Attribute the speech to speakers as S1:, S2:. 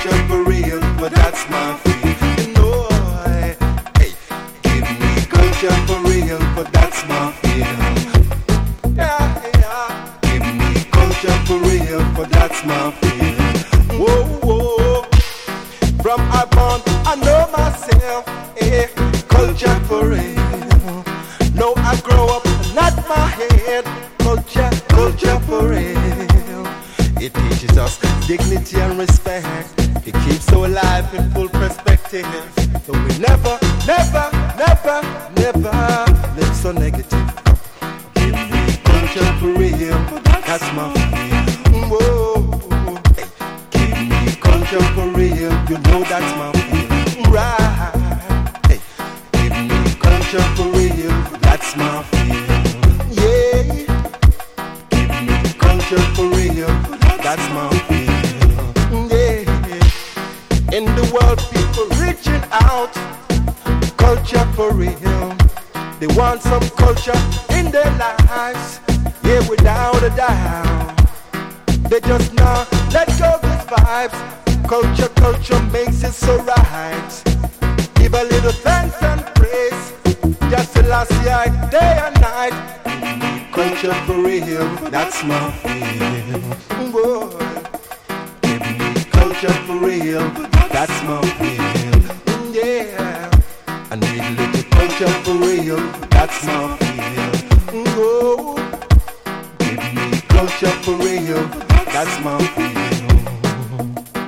S1: culture for real, but that's my feel. You know, hey, give me culture for real, but that's my feel. Yeah, yeah. Give me culture for real, but that's my feel. Whoa, whoa. From I born, I know myself. Eh, culture for real. No, I grow up, not my head. Culture, culture for real. It teaches us dignity and respect. It keeps our life in full perspective. So we never, never, never, never live so negative. Give me culture for real, that's my feel. Whoa, hey, give me culture for real, you know that's my feel. Right, hey, give me culture for real, that's my feel. Yeah, give me culture for real, that's my feel. Yeah, in the world people reaching out, culture for real. They want some culture in their lives, yeah, without a doubt. They just now let go of these vibes. Culture, culture makes it so right. Give a little thanks and praise, just the last year, day and night. Culture for real, that's my feel. Boy, give me culture for real, that's my feel. Yeah, I need a little culture for real, that's my feel. Oh, give me culture for real, that's my feel.